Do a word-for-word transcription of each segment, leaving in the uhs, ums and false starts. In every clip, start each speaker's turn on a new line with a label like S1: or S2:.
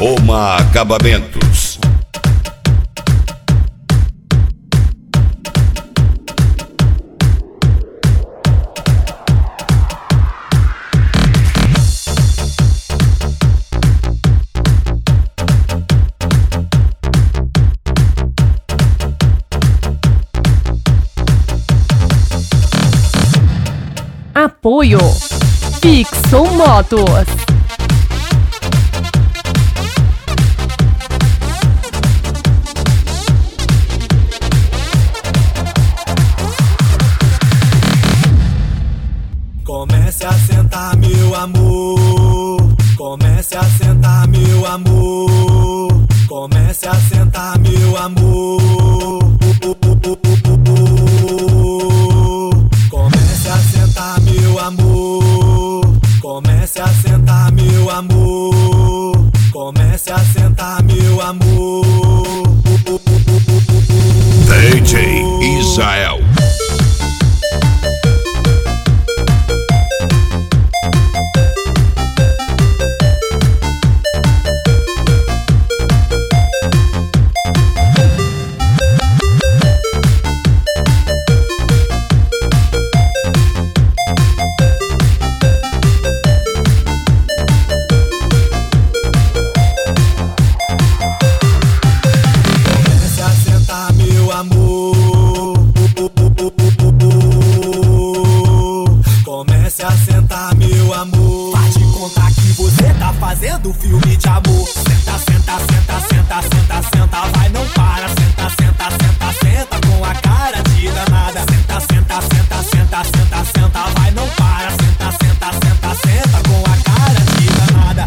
S1: Roma Acabamentos.
S2: Apoio Fixon Motos.
S3: Comece a sentar, meu amor. Comece a sentar, meu amor. Comece a sentar, meu amor. Comece a sentar, meu amor. Comece a sentar, meu amor. Comece a sentar, meu amor.
S1: D J Israel.
S3: Comece a sentar, meu amor. Faz de conta que você tá fazendo filme de amor. Senta, senta, senta, senta, senta, senta, vai, não para. Senta, senta, senta, senta, com a cara de danada. Senta, senta, senta, senta, senta, senta, vai, não para. Senta, senta, senta, senta, com a cara de danada.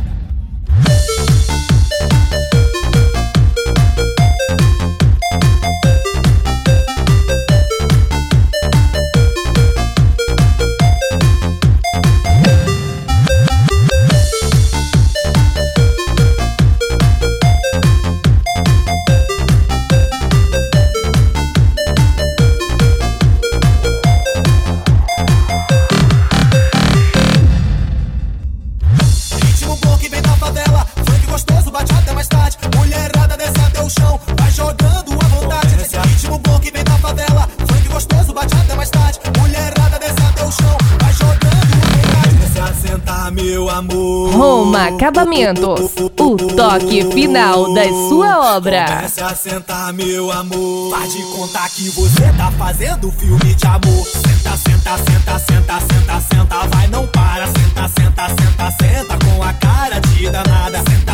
S3: Meu amor.
S2: Roma Acabamentos, o toque final da sua obra.
S3: Comece a sentar, meu amor. Faz de conta que você tá fazendo filme de amor. Senta, senta, senta, senta, senta, senta, vai, não para. Senta, senta, senta, senta, com a cara de danada. Senta,